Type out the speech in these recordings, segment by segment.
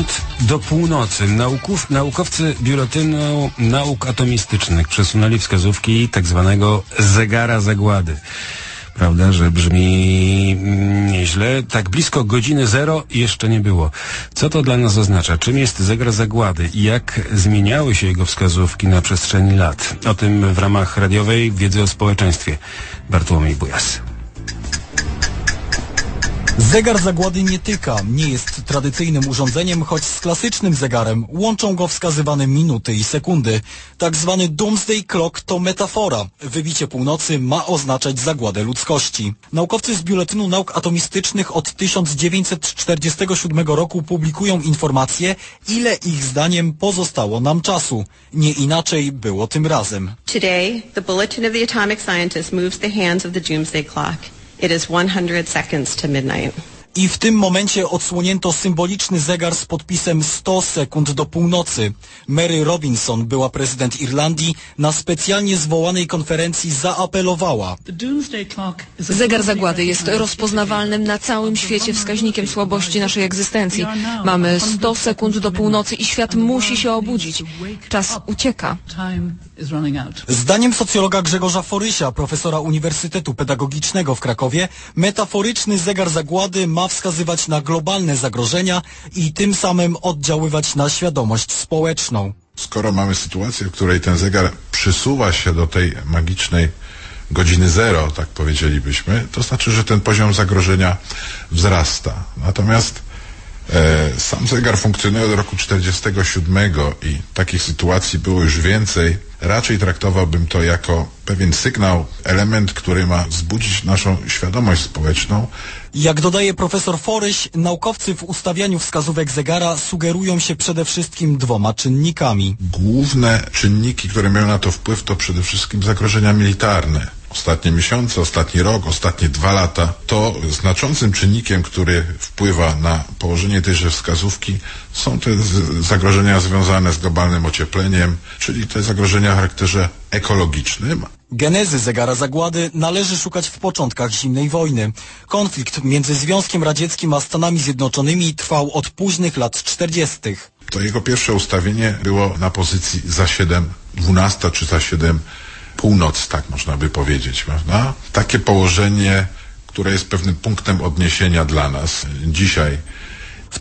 do północy. Naukowcy Biuletynu Nauk Atomistycznych przesunęli wskazówki tak zwanego zegara zagłady. Prawda, że brzmi nieźle. Tak blisko godziny 0 jeszcze nie było. Co to dla nas oznacza? Czym jest zegar zagłady i jak zmieniały się jego wskazówki na przestrzeni lat? O tym w ramach radiowej wiedzy o społeczeństwie. Bartłomiej Bujas. Zegar zagłady nie tyka, nie jest tradycyjnym urządzeniem, choć z klasycznym zegarem łączą go wskazywane minuty i sekundy. Tak zwany Doomsday Clock to metafora. Wybicie północy ma oznaczać zagładę ludzkości. Naukowcy z Biuletynu Nauk Atomistycznych od 1947 roku publikują informacje, ile ich zdaniem pozostało nam czasu. Nie inaczej było tym razem. Today, the Bulletin of the Atomic Scientist moves the hands of the Doomsday Clock. It is 100 seconds to midnight. I w tym momencie odsłonięto symboliczny zegar z podpisem 100 sekund do północy. Mary Robinson, była prezydent Irlandii, na specjalnie zwołanej konferencji zaapelowała. Zegar zagłady jest rozpoznawalnym na całym świecie wskaźnikiem słabości naszej egzystencji. Mamy 100 sekund do północy i świat musi się obudzić. Czas ucieka. Zdaniem socjologa Grzegorza Forysia, profesora Uniwersytetu Pedagogicznego w Krakowie, metaforyczny zegar zagłady ma wskazywać na globalne zagrożenia i tym samym oddziaływać na świadomość społeczną. Skoro mamy sytuację, w której ten zegar przysuwa się do tej magicznej godziny 0, tak powiedzielibyśmy, to znaczy, że ten poziom zagrożenia wzrasta. Natomiast sam zegar funkcjonuje od roku 1947 i takich sytuacji było już więcej. Raczej traktowałbym to jako pewien sygnał, element, który ma wzbudzić naszą świadomość społeczną. Jak dodaje profesor Foryś, naukowcy w ustawianiu wskazówek zegara sugerują się przede wszystkim dwoma czynnikami. Główne czynniki, które mają na to wpływ, to przede wszystkim zagrożenia militarne. Ostatnie miesiące, ostatni rok, ostatnie 2 lata, to znaczącym czynnikiem, który wpływa na położenie tejże wskazówki, są te zagrożenia związane z globalnym ociepleniem, czyli te zagrożenia o charakterze ekologicznym. Genezy zegara zagłady należy szukać w początkach zimnej wojny. Konflikt między Związkiem Radzieckim a Stanami Zjednoczonymi trwał od późnych lat 40. To jego pierwsze ustawienie było na pozycji za 7:12 czy za 7 północ, tak można by powiedzieć, prawda? Takie położenie, które jest pewnym punktem odniesienia dla nas dzisiaj. W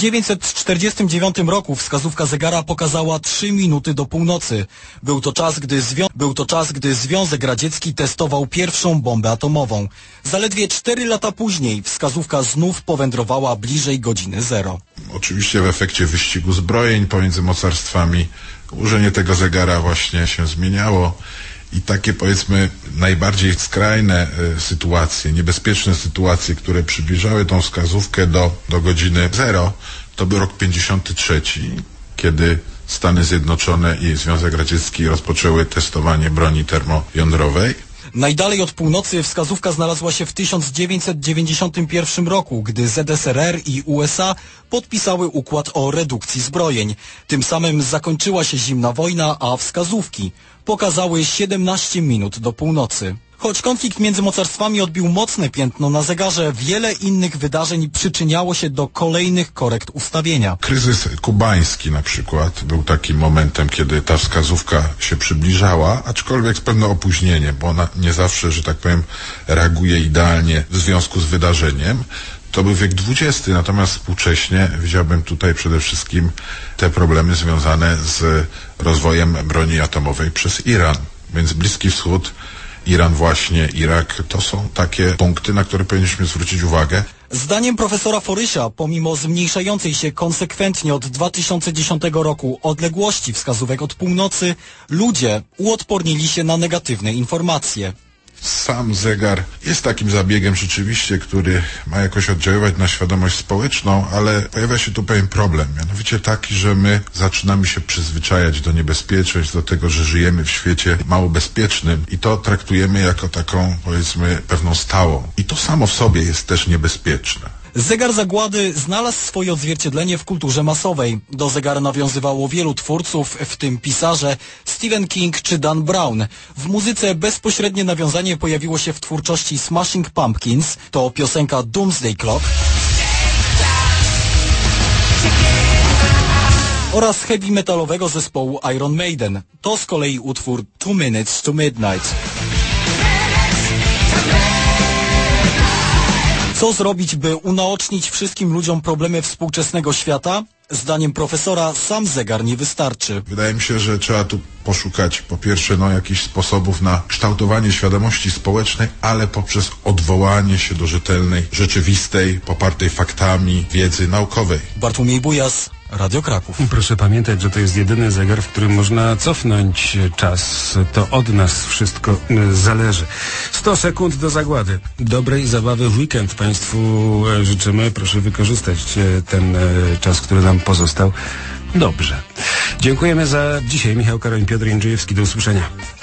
1949 roku wskazówka zegara pokazała 3 minuty do północy. Był to czas, gdy Związek Radziecki testował pierwszą bombę atomową. Zaledwie 4 lata później wskazówka znów powędrowała bliżej godziny 0. Oczywiście w efekcie wyścigu zbrojeń pomiędzy mocarstwami ułożenie tego zegara właśnie się zmieniało. I takie, powiedzmy, najbardziej skrajne sytuacje, niebezpieczne sytuacje, które przybliżały tą wskazówkę do godziny 0, to był rok 53, kiedy Stany Zjednoczone i Związek Radziecki rozpoczęły testowanie broni termojądrowej. Najdalej od północy wskazówka znalazła się w 1991 roku, gdy ZSRR i USA podpisały układ o redukcji zbrojeń. Tym samym zakończyła się zimna wojna, a wskazówki pokazały 17 minut do północy. Choć konflikt między mocarstwami odbił mocne piętno na zegarze, wiele innych wydarzeń przyczyniało się do kolejnych korekt ustawienia. Kryzys kubański na przykład był takim momentem, kiedy ta wskazówka się przybliżała, aczkolwiek z pewnym opóźnieniem, bo ona nie zawsze, że tak powiem, reaguje idealnie w związku z wydarzeniem. To był wiek XX, natomiast współcześnie widziałbym tutaj przede wszystkim te problemy związane z rozwojem broni atomowej przez Iran. Więc Bliski Wschód, Iran właśnie, Irak, to są takie punkty, na które powinniśmy zwrócić uwagę. Zdaniem profesora Forysia, pomimo zmniejszającej się konsekwentnie od 2010 roku odległości wskazówek od północy, ludzie uodpornili się na negatywne informacje. Sam zegar jest takim zabiegiem rzeczywiście, który ma jakoś oddziaływać na świadomość społeczną, ale pojawia się tu pewien problem, mianowicie taki, że my zaczynamy się przyzwyczajać do niebezpieczeństw, do tego, że żyjemy w świecie mało bezpiecznym i to traktujemy jako taką, powiedzmy, pewną stałą. I to samo w sobie jest też niebezpieczne. Zegar zagłady znalazł swoje odzwierciedlenie w kulturze masowej. Do zegara nawiązywało wielu twórców, w tym pisarze Stephen King czy Dan Brown. W muzyce bezpośrednie nawiązanie pojawiło się w twórczości Smashing Pumpkins. To piosenka Doomsday Clock. oraz heavy metalowego zespołu Iron Maiden. To z kolei utwór 2 Minutes to Midnight. Co zrobić, by unaocznić wszystkim ludziom problemy współczesnego świata? Zdaniem profesora sam zegar nie wystarczy. Wydaje mi się, że trzeba tu poszukać po pierwsze jakichś sposobów na kształtowanie świadomości społecznej, ale poprzez odwołanie się do rzetelnej, rzeczywistej, popartej faktami wiedzy naukowej. Bartłomiej Bujas, Radio Kraków. Proszę pamiętać, że to jest jedyny zegar, w którym można cofnąć czas. To od nas wszystko zależy. 100 sekund do zagłady. Dobrej zabawy w weekend Państwu życzymy. Proszę wykorzystać ten czas, który nam pozostał. Dobrze. Dziękujemy za dzisiaj. Michał Karoń, Piotr Jędrzejewski. Do usłyszenia.